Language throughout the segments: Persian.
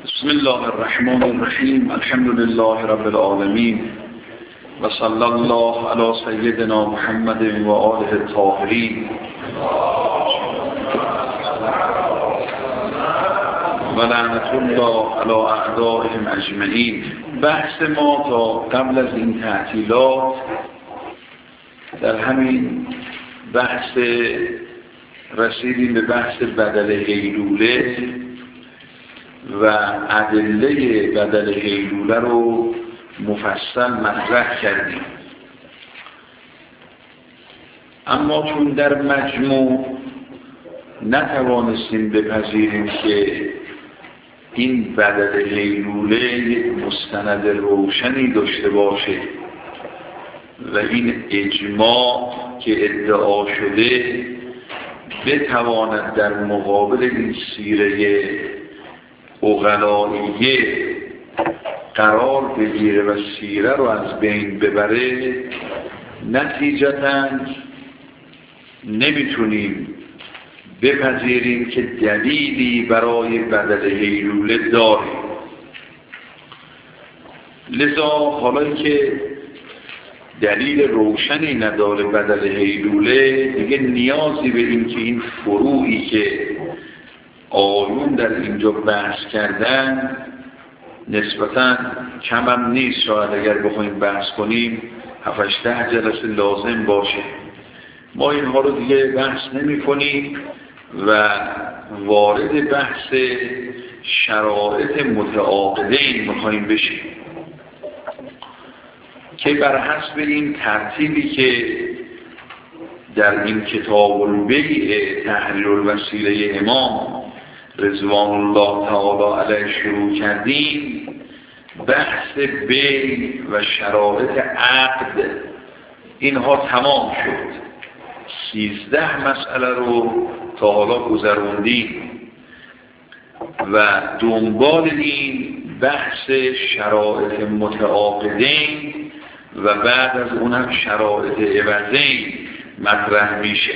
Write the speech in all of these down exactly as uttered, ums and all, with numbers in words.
بسم الله الرحمن الرحیم. الحمد لله رب العالمین و صلی الله علی سیدنا محمد و آله الطاهرین و لعنت الله علی اعدائهم اجمعین. بحث ما تا قبل از این تعطیلات در همین بحث رسیدیم به بحث بدل هیلوله و ادله بدل هیلوله رو مفصل مطرح کردیم. اما چون در مجموع نتوانستیم بپذیریم که این بدل هیلوله یک مستند روشنی داشته باشه و این اجماع که ادعا شده بتواند در مقابل این سیره عقلائیه قرار بگیره و سیره رو از بین ببره، نتیجتاً نمیتونیم بپذیریم که دلیلی برای بدل هیلوله داریم. لذا حالا که دلیل روشنی نداره بدل هیلوله، دیگه نیازی به این که این فروعی که آیون در اینجا بحث کردن نسبتاً کم هم نیست، شاید اگر بخوایم بحث کنیم هفت ده جلسه لازم باشه. ما اینها رو دیگه بحث نمی کنیم و وارد بحث شرایط متعاقدین میخوایم بشیم که بر حسب این ترتیبی که در این کتاب البیع تحریر الوسیله امام رضوان الله تعالی علیه شروع کردیم، بحث بیع و شرایط عقد اینها تمام شد. سیزده مسئله رو تا حالا گذروندیم و دنبال این بحث شرایط متعاقدین و بعد از اون هم شرایط عوضین مطرح میشه.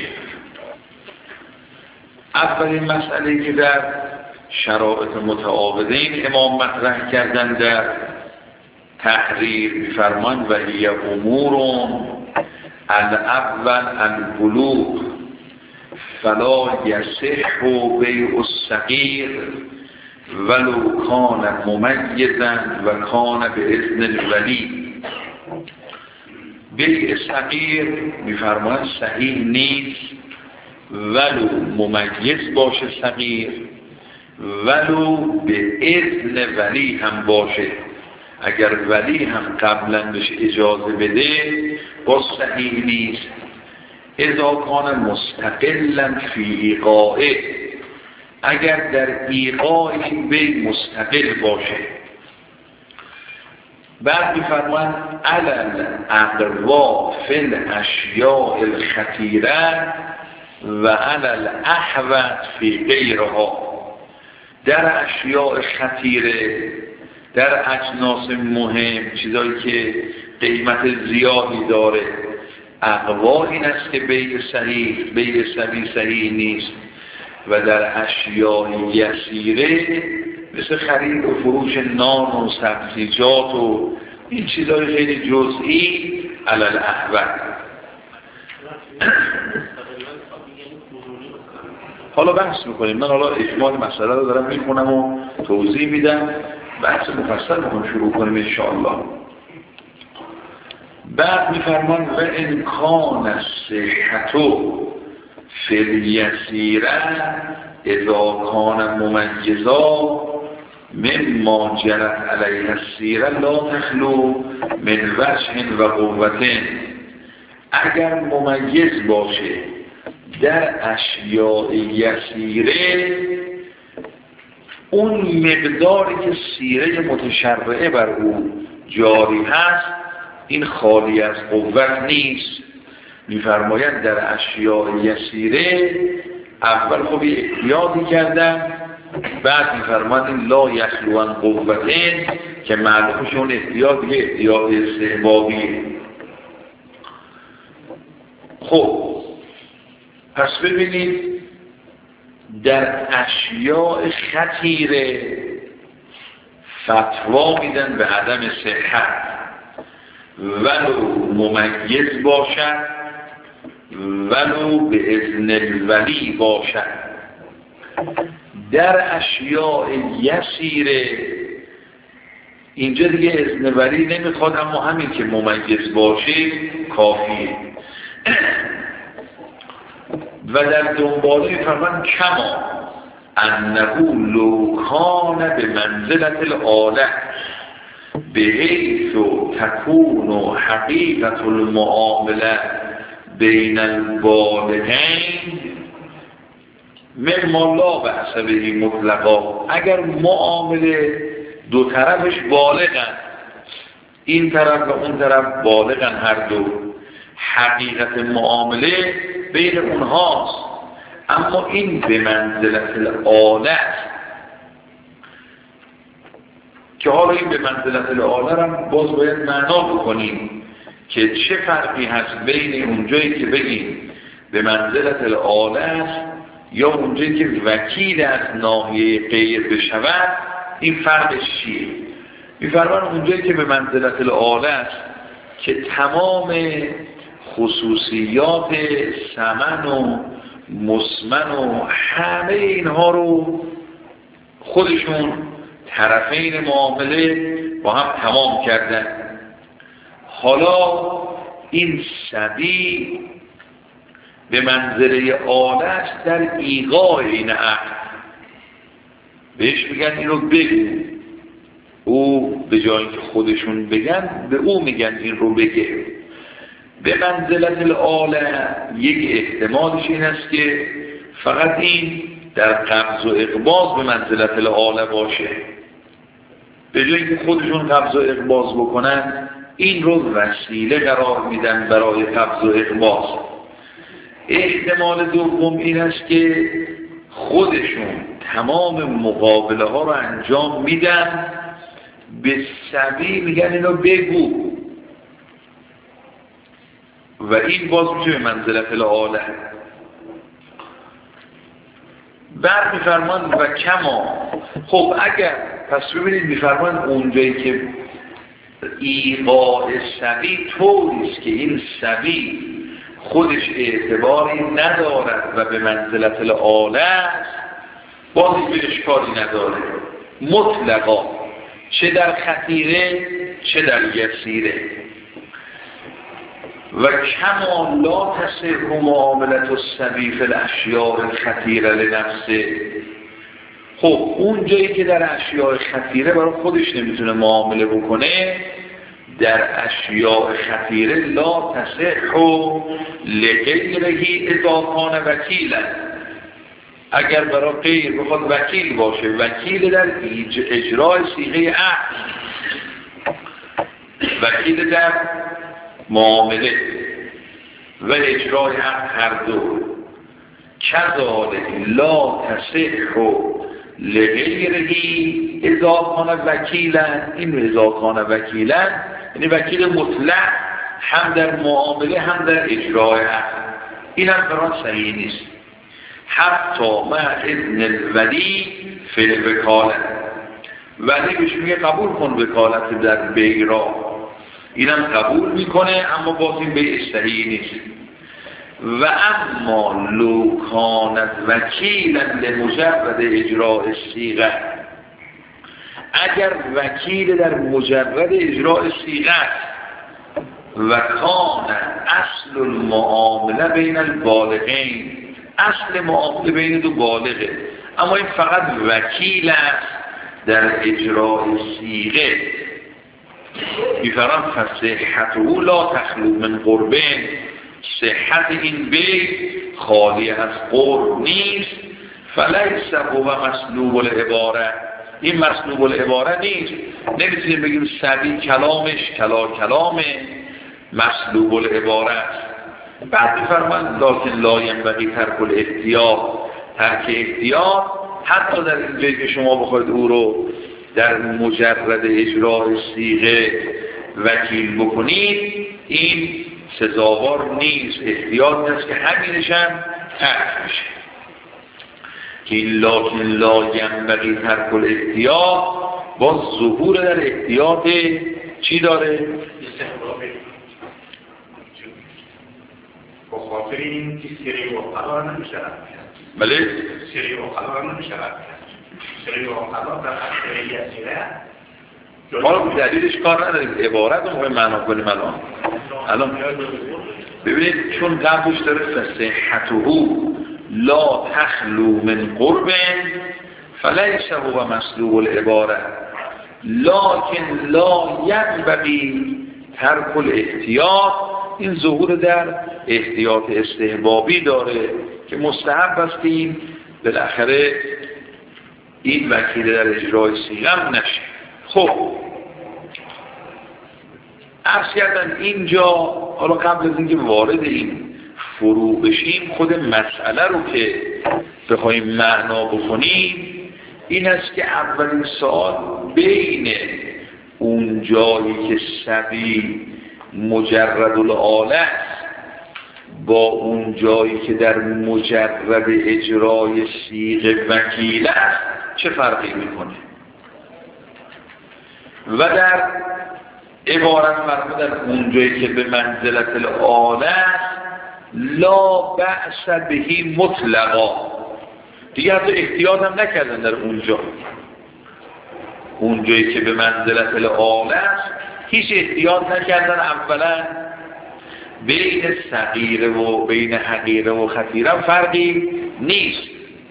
اولین مسئله که در شرایط متعاقدین امام مطرح کردن در تحریر می‌فرمایند و هی امورون الاول البلوغ فلا یصح بیع الصغیر ولو کان ممیزا و کان باذن الولی. بیع صغیر می‌فرمایند صحیح نیست ولو ممیز باشه صغیر، ولو به اذن ولی هم باشه، اگر ولی هم قبلا بهش اجازه بده باز صحیح نیست. اذا کان مستقلا فی ایقاعه، اگر در ایقاع این بیع مستقل باشه. بعد می‌فرمایند علل اقوا فی الاشیاء الخطیره و علل احوط فی غیرها. در اشیاء خطیره، در اجناس مهم، چیزایی که قیمت زیادی داره، اقوا این است که بیع صحیح بیع صحیح صحیح نیست، و در اشیاء یسیره مثل خرید و فروش نان و سبزیجات و این چیزای خیلی جزئی علل احوط. حالا بحث میکنیم. من حالا اجمال مسئله رو دارم میخونم و توضیح میدم، بحث مفصل میکنم شروع کنیم انشاءالله. بعد میفرمان و امکان صحتو فی الیسیره اذا کان ممیزا مما جرت علیه السیره لا تخلو من وجه و قوت. اگر ممیز باشه در اشیاء یسیره، اون مقداری که سیره متشرعه بر او جاری هست این خالی از قوت نیست. می‌فرمایند در اشیاء یسیره اول خب احتیاطی کردن، بعد می‌فرمایند لا یخلو عن قوتین که معلومشون احتیاط یه احتیاط استحبابیه. خب پس ببینید در اشیاء خطیره فتوا میدن به عدم صحت، ولو ممیز باشد ولو به اذن الولی باشد. در اشیاء یسیره اینجا دیگه اذن ولی نمیخواد، اما همین که ممیز باشه کافیه. و در دنباله فرمان کما انه لو کان به منزلت الآله بحیث تکون حقیقت المعامله بین البالغین مما لا بأس به مطلقا. اگر معامله دو طرفش بالغن، این طرف و اون طرف بالغن هر دو، حقیقت معامله بین اونهاست، اما این به منزلت الآله که حالا این به منزلت الآله هم باز باید معنا بکنیم که چه فرقی هست بین اونجایی که بگیم به منزلت الآله است یا اونجایی که وکیل از ناحیه غیر بشود. این فرقش چیه؟ می‌فرمان اونجایی که به منزلت الآله است که تمام خصوصیات ثمن و مسمن و همه اینها رو خودشون طرفین معامله با هم تمام کردن. حالا این سبی به منزله آله است در ایقاع این عقد. بهش میگن این رو بگو، او به جای که خودشون بگن به او میگن این رو بگه. به منزلت الآله یک احتمالش این است که فقط این در قبض و اقباض به منزلت الآله باشه، به جای که خودشون قبض و اقباض بکنن این رو وسیله قرار میدن برای قبض و اقباض. احتمال دوم این است که خودشون تمام مقابله ها رو انجام میدن، به سبی میگن اینو بگو، و این باز میشه به منزلت الآله. بعد میفرمان و کما، خب اگر پس ببینید میفرمان اونجایی که ایقاع سبی طوریست که این سبی خودش اعتباری ندارد و به منزلت الآله است، بازی به اشکالی نداره مطلقا، چه در خطیره چه در یسیره. و کما لا تصح معاملت السبی فی الاشیاء الخطیره لنفسه. خب اون جایی که در اشیاء خطیره برای خودش نمیتونه معامله بکنه، در اشیاء خطیره لا تصح لغیره اذا کان وکیلا. اگر برای غیر بخواد وکیل باشه، وکیل در اجرای صیغه عقد، وکیل در معامله و اجرای عقد هر دو، کذالک لا تصح لغیره اذا کان وکیلا. این اذا کان وکیلا یعنی وکیل مطلق هم در معامله هم در اجرای عقد. این هم برای صحیح نیست. حتی مع اذن الولی فی الوکاله، ولی بهش میگه قبول کن وکالت در بیرا، اینم قبول میکنه، اما باز این بیع صحیح نیست. و اما لو کانت وکیلا لمجرد اجراء الصیغه، اگر وکیل در مجرد اجراء صیغه و کان اصل المعامله بین البالغین، اصل معامله بین دو بالغه، اما این فقط وکیل است در اجراء صیغه، میفرم فصحته لا تخلو من قربین، صحت این بیع خالی از قرب نیست. فلیس هو مسلوب العباره، این مسلوب العباره نیست. نمیتونیم بگیم سبی کلامش کلا کلامه، مسلوب العباره است. بعد میفرمان لکن لا ینبغی ترک الاحتیاط، ترک احتیاط حتی در این جایی که شما بخواید او رو در مجرد اجرای صیغه وکیل بکنید، این سزاوار نیست. احتیاط نیست که همینش هم ترک میشه. که لکن لا ینبغی ترک الاحتیاط باز ظهور در احتیاط چی داره؟ با خاطر این که سری و قرار نمیشه رد کرد. بله؟ سری و قرار نمیشه رد کرد. سری و قرار در اصلی اسیره ما رو دلیلش کار نداریم، عبارت رو مهم معنا کنیم الان. الان ببینید چون قبلش داره فصحته لا تخلو من قرب فلیس هو مسلوب العباره لکن لا ينبغي ترک الاحتیاط. این ظهور در احتیاط استحبابی داره که مستحب هستیم بالاخره این وکیل در اجرای صیغه نشه. خب عرض کردن اینجا، حالا قبل از اینکه وارد این فرو بشیم خود مسئله رو که بخوایم معنا بکنیم این است که اولین سوال بین اون جایی که صبی مجرد الآله با اون جایی که در مجرد اجرای صیغه وکیل است چه فرقی میکنه و در عبارت مرموم در اون جایی که به منزلت الآله لا بأس بهی مطلقا دیگه حتی احتیاط هم نکردن در اونجا اون جایی که به منزلت الآله هیچ احتیاط نکردن. اولا بین صغیره و بین حقیره و خطیره فرقی نیست،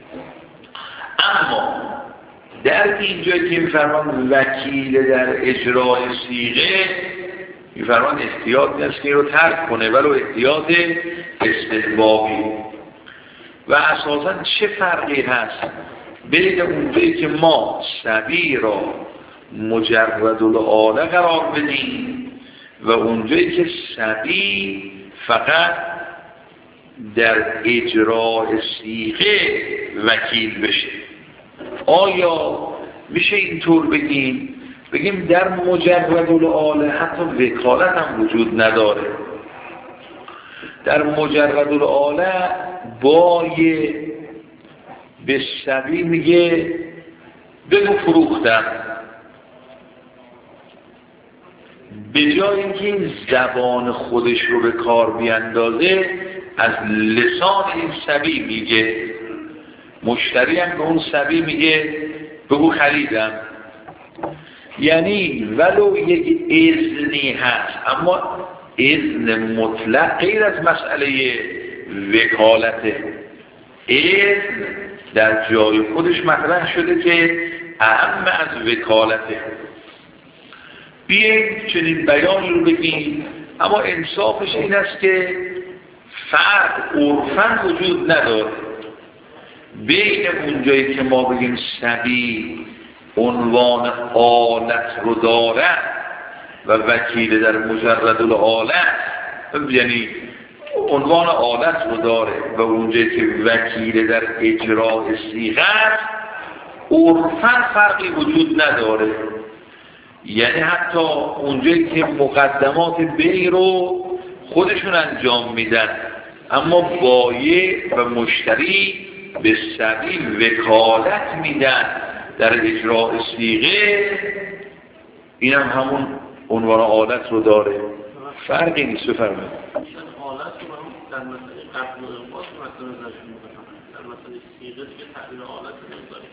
اما در این جایی که میفرمان وکیل در اجرای صیغه میفرمان احتیاط نیست که این رو ترک کنه ولو احتیاط استحبابی. و اساساً چه فرقی هست بین اونجایی که ما صبی را مجرد الآله قرار بدیم و اونجایی که صبی فقط در اجرای صیغه وکیل بشه؟ آیا میشه اینطور بگیم بگیم در مجرد الآله حتی وکالت هم وجود نداره؟ در مجرد الآله بای به صبی میگه بگو فروختم، به جای اینکه این زبان خودش رو به کار بیاندازه از لسان این صبی میگه، مشتری هم به اون صبی میگه بگو خریدم. یعنی ولو یک اذنی هست اما اذن مطلق غیر از مسئله وکالته. اذن در جای خودش مطرح شده که اهم از وکالته. بیاییم چنین بیانی رو بگیم، اما انصافش این است که فرق عرفاً وجود نداره بین اون جایی که ما بگیم صبی عنوان آلت رو داره و وکیل در مجرد الآله یعنی عنوان آلت رو داره و اونجایی که وکیل در اجرای صیغه است عرفاً فرقی وجود نداره. یعنی حتی اونجایی که مقدمات بی رو خودشون انجام میدن اما بایع و مشتری به صبی وکالت میدن در اجرای صیغه، این هم همون عنوان آلت رو داره، فرقی نیست. بفرمایید. آلت رو هم در مسئله قبل و انقاص مثلا ازشون میکنم، در مسئله صیغه که تعبیر آلت رو داریم.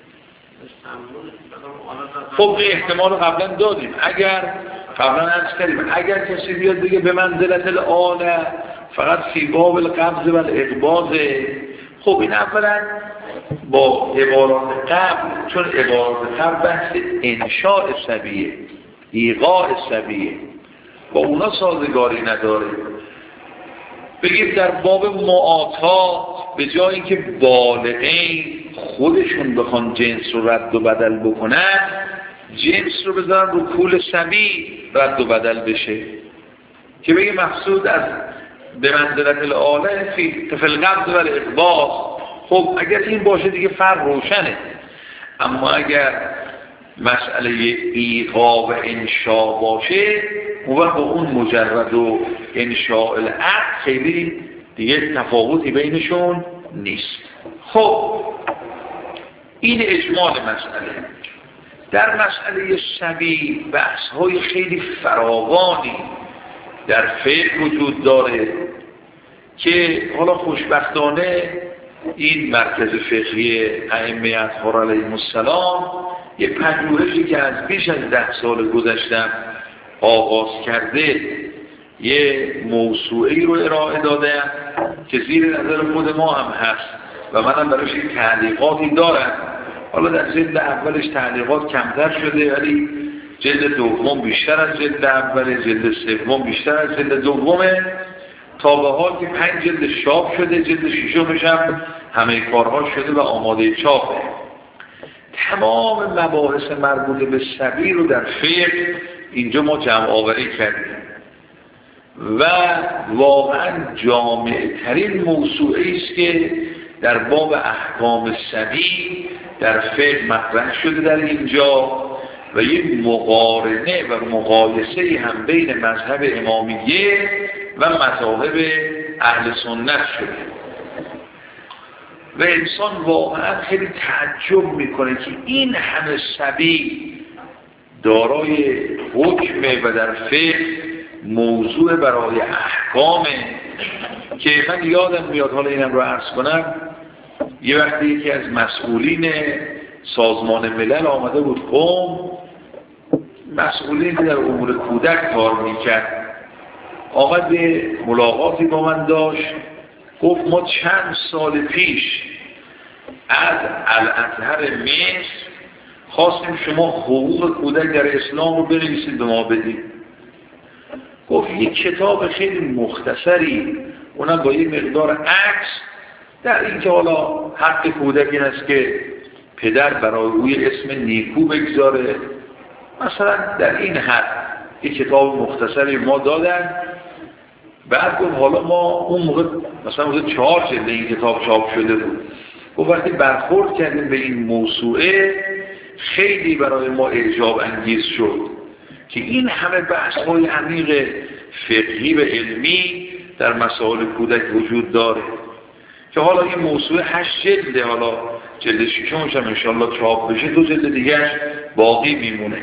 خب این احتمال رو قبلا دادیم. اگر قبلا عرض کردیم اگر کسی بیاد بگه به منزلت الآله فقط فی باب القبض و الاقباض، خب این اولا با عبارات قبل، چون عبارات قبل بحث انشاء صبیه ایقاع صبیه، با اونا سازگاری نداره. بگیم در باب معاطات به جای اینکه بالغین خودشون بخوان جنس رو رد و بدل بکنن جنس رو بذارن رو پول صبی رد و بدل بشه که بگیم مقصود از به منزلت الآله فی القبض و الاقباض. خب اگر این باشه دیگه فرق روشنه، اما اگر مسئله ایقاع و انشاء باشه اون وقت با اون مجرد و انشاء العقد خیلی دیگه تفاوتی بینشون نیست. خب این اجمال مسئله. در مسئله سبی بحث های خیلی فراوانی در فقه وجود داره که حالا خوشبختانه این مرکز فقهی ائمه اطهار علیهم السلام یه پژوهشی که از بیش از ده سال گذشتم آغاز کرده یه موسوعه‌ای رو ارائه داده که زیر نظر خود ما هم هست و منم براش این تعلیقاتی دارم. حالا در جلد اولش تعلیقات کمتر شده ولی جلد دوم بیشتر از جلد اول، جلد سوم بیشتر از جلد دومه، تا به حال که پنج جلد چاپ شده، جلد ششمش هم همه کارها شده و آماده چاپه. تمام مباحث مربوط به سبی رو در فقه اینجا ما جمع آوری کردیم و واقعا جامع ترین موسوعه است که در باب احکام سبی در فقه مطرح شده در اینجا و یک مقارنه و مقایسه هم بین مذهب امامیه و مذاهب اهل سنت شده و انسان واقعا خیلی تعجب میکنه که این همه سبی دارای حکمه و در فقه موضوع برای احکامه که من یادم میاد، حالا اینم رو عرض کنم، یه وقتی یکی از مسئولین سازمان ملل آمده بود قم، مسئولین در امور کودک کار میکرد، آقا به ملاقاتی با من داشت، گفت ما چند سال پیش از الازهر مصر خواستیم شما حقوق کودک در اسلام رو بنویسید به ما بدید. گفت یک کتاب خیلی مختصری، اونم با یک مقدار عکس، در این که حالا حق کودک این است که پدر برای اوی اسم نیکو بگذاره، مثلا در این حد یک کتاب مختصری ما دادن. بعد گفت حالا ما اون موقع مثلا موقع چهار جلد این کتاب چاپ شده بود، گفت وقتی برخورد کردیم به این موسوعه خیلی برای ما اعجاب انگیز شد که این همه بحث های عمیق فقهی و علمی در مسائل کودک وجود داره که حالا این موسوعه هشت جلده، حالا جلد ششمش هم انشاءالله چاپ بشه، دو جلد دیگه باقی میمونه.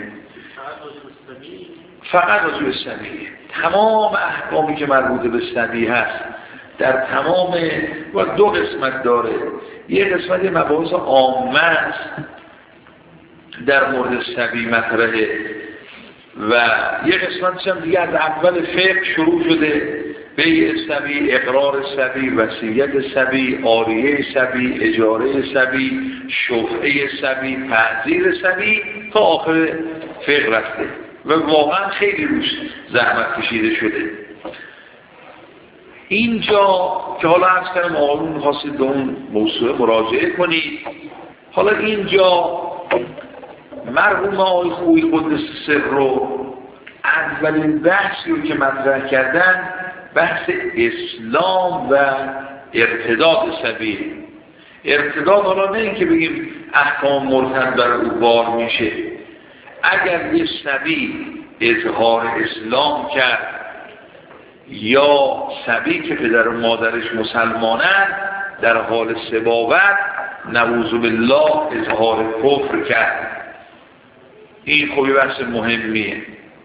فقط راجع به سبیه، تمام احکامی که مربوط به سبی هست در تمام و دو قسمت داره. یه قسمت مباحث عامه است در مورد سبی مطرحه و یه قسمتش هم دیگه از اول فقه شروع شده، بیع سبی، اقرار سبی، وصیت سبی، عاریه سبی، اجاره سبی، شفعه سبی، تعزیر سبی تا آخر فقه رفته و واقعا خیلی روش زحمت کشیده شده. اینجا که حالا عرض کردم آقایون می‌خواستید به اون موضوع مراجعه کنید، حالا اینجا مرحوم آقای خویی قدس سر رو اولین بحثی رو که مطرح کردن بحث اسلام و ارتداد سبیل. ارتداد حالا نه این که بگیم احکام مرتد بر او بار میشه، اگر یه سبی اظهار اسلام کرد یا سبی که پدر و مادرش مسلمانن در حال سباوت نعوذ بالله اظهار کفر کرد، این خوبی بحث مهمیه.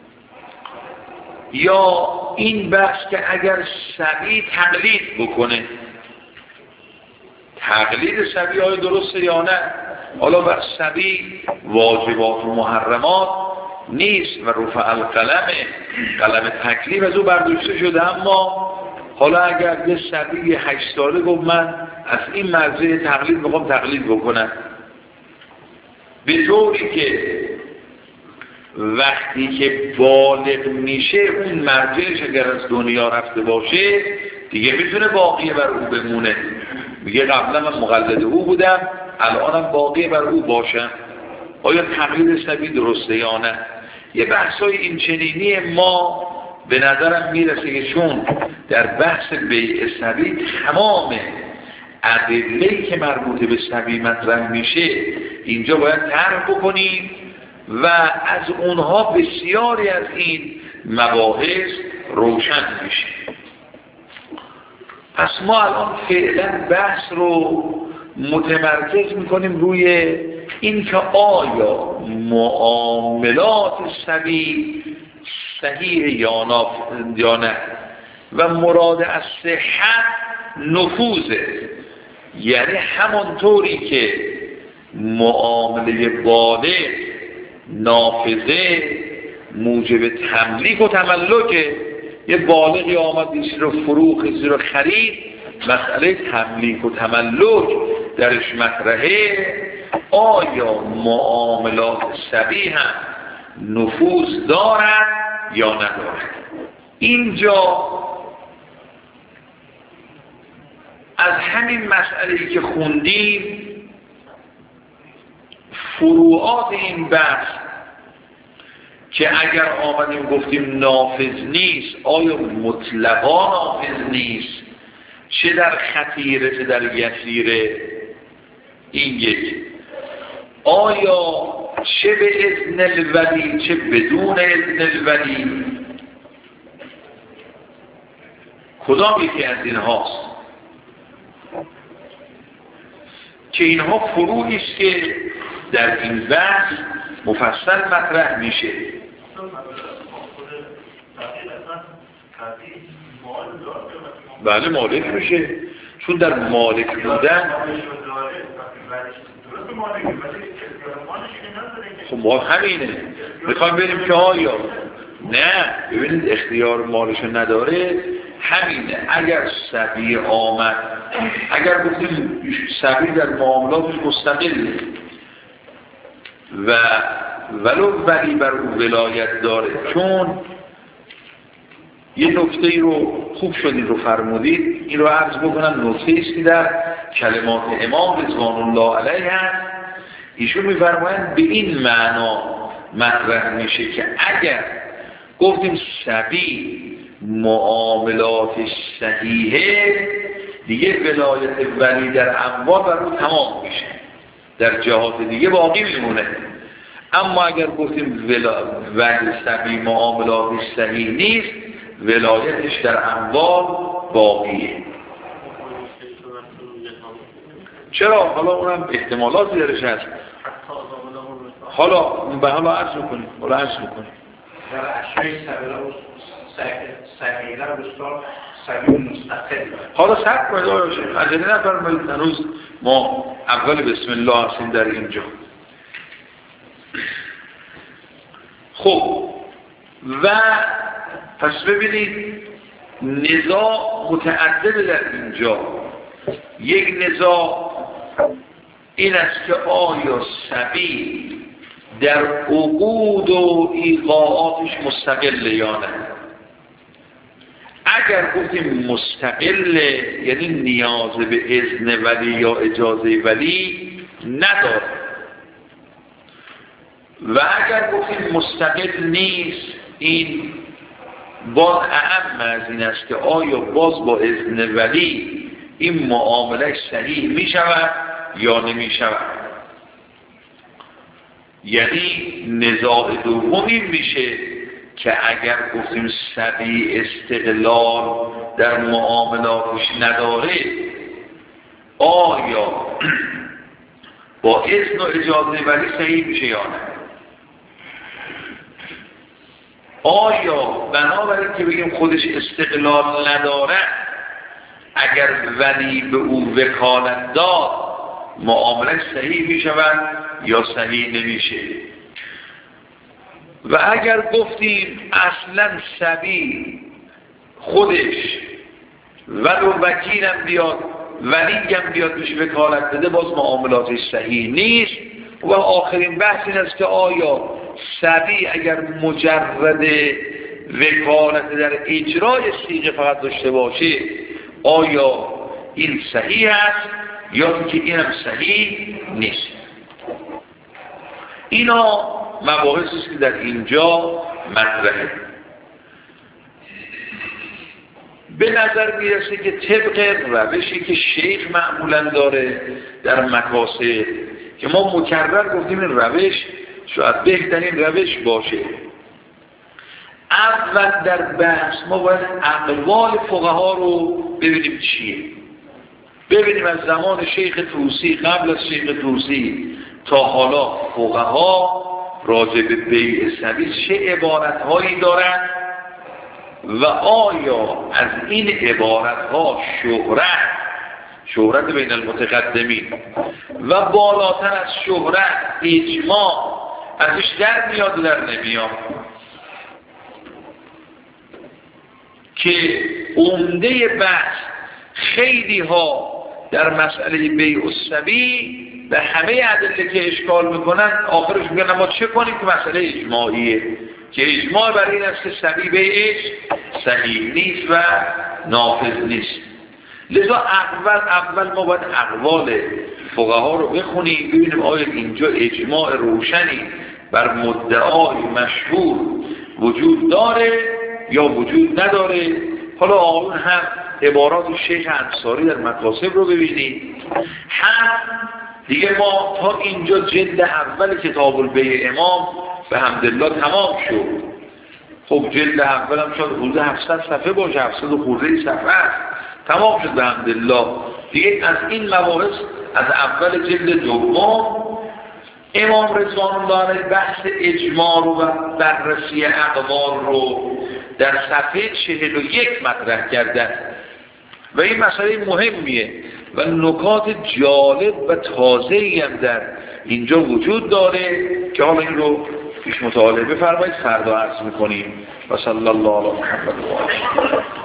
یا این بحث که اگر سبی تقلید بکنه، تقلید سبی های درسته یا نه؟ حالا بر سبی واجبات و محرمات نیست و رفع القلم، قلم تکلیف از او برداشته شده، اما حالا اگر یه سبی هشت ساله گفت من از این مرزه تقلید میخوام تقلید بکنم، به طوری که وقتی که بالغ میشه اون مرجعش اگر از دنیا رفته باشه دیگه میتونه باقی بر او بمونه، میگه قبلا من مقلد او بودم الانم باقی بر او باشم. آیا تقلید سبی درسته یا نه؟ یه بحثای این چنینی ما به نظرم میرسه که چون در بحث بیع سبی تمام ادله‌ای که مربوط به سبی مطرح میشه اینجا باید طرح بکنیم و از اونها بسیاری از این مباحث روشن میشه. پس ما الان فعلا بحث رو متمرکز میکنیم روی این که آیا معاملات صحیح صحیح یا نه و مراد از صحت نفوذه، یعنی همانطوری که معامله بالغ نافذه موجب تملیک و تملکه، یه بالغی آمد یه چیز رو فروخت، یه چیز رو خرید، مسئله تملیک و تملک درش مطرحه. آیا معاملات صحیح هم نفوذ دارد یا ندارد؟ اینجا از همین مسئله‌ای که خوندیم فروعات این بحث که اگر آمدیم گفتیم نافذ نیست، آیا مطلقا نافذ نیست، چه در خطیره چه در یسیره؟ این یک. آیا چه به اذن الولی چه بدون اذن الولی؟ کدام یکی از این هاست که اینها فروعی است که در این بحث مفصل مطرح میشه. بله مالک میشه، چون در مالک بودن خب ما همینه میخوایم بریم که آیا نه ببینید اختیار مالش نداره. همینه اگر صبی آمد، اگر گفتیم صبی در معاملاتش مستقله و ولو ولی بر او ولایت داره، چون یه نکته ای رو خوب شدید رو فرمودید، این رو عرض بکنم. نکته ایست که در کلمات امام رضوان الله علیه هست، ایشون میفرمایند به این معنا مطرح میشه که اگر گفتیم صبی معاملاتش صحیحه، دیگه ولایت ولی در اموال بر او تمام میشه، در جهات دیگه باقی میمونه. اما اگر گفتیم ولی صبی معاملاتش صحیح نیست، ولایتش در اموال باقیه. چرا؟ حالا اونم احتمالاتی درش هست. حالا به حالا عرض میکنیم حالا عرض میکنیم در اشیای صغیره بسیار صغیر مستقل. حالا صبر کنید آقای شیخ، عجله نفرمایید، هنوز ما اول بسم الله هستیم در اینجا. خب و پس ببینید نزاع متعدد در اینجا. یک نزاع این است که آیا صبی در عقود و ایقاعاتش مستقله یا نه. اگر گفتیم مستقله یعنی نیاز به اذن ولی یا اجازه ولی نداره، و اگر گفتیم مستقل نیست، این باز اهم از این است که آیا باز با اذن ولی این معامله صحیح می شود یا نمی شود. یعنی نزاع دومی میشه که اگر گفتیم صبی استقلال در معاملاتش نداره، آیا با اذن و اجازه ولی صحیح میشه یا نه. آیا بنابراین که بگیم خودش استقلال نداره، اگر ولی به او وکالت داد معامله صحیح می شود یا صحیح نمیشه. و اگر گفتیم اصلا صبی خودش ولو وکیلم بیاد ولیم بیاد بهش وکالت بده، باز معاملاتش صحیح نیست. و آخرین بحث این است که آیا صبی اگر مجرد وکالت در اجرای صیغه فقط داشته باشه، آیا این صحیح است یا که اینم صحیح نیست. اینا مباحثی است که در اینجا مطرحه. به نظر میرسه که طبق روشی که شیخ معمولا داره در مکاسب، که ما مکرر گفتیم این روش شاید بهترین روش باشه. اول در بحث ما باید اقوال فقها رو ببینیم چیه. ببینیم از زمان شیخ طوسی، قبل از شیخ طوسی تا حالا فقها راجع به بیع سبیل چه عبارتهایی دارند و آیا از این عبارتها شهرت شهرت بین المتقدمین و بالاتر از شهرت اجماع ازش در میاد و در نمیاد، که عمده بحث خیلی ها در مسئله بیع السبیل به همه ادله که اشکال میکنن آخرش میگن ما چه کنیم که مسئله اجماعیه، که اجماع بر این است که سبیل بیعش صحیح نیست و نافذ نیست. لذا اول اول ما باید اقوال فقها رو بخونیم ببینیم آیا اینجا اجماع روشنی بر مدعای مشهور وجود داره یا وجود نداره. حالا آقایون هم عبارات شیخ انصاری در مقاصد رو ببینید، هم دیگه ما تا اینجا جلد اول کتاب البیع امام به حمدالله تمام شد. خب جلد اول هم شد حدود هفتصد صفحه باشه، هفتصد خورده صفحه تمام شد به حمدالله. دیگه از این مباحث از اول جلد دوم امام رضوان الله علیه بحث اجماع رو و بررسی اقوال رو در صفحه چهل و یک مطرح کردن و این مسئله مهمیه و نکات جالب و تازه‌ای هم در اینجا وجود داره که حالا این رو پیش مطالعه بفرمایید، فردا عرض میکنیم. و صلی الله علی محمد و آله.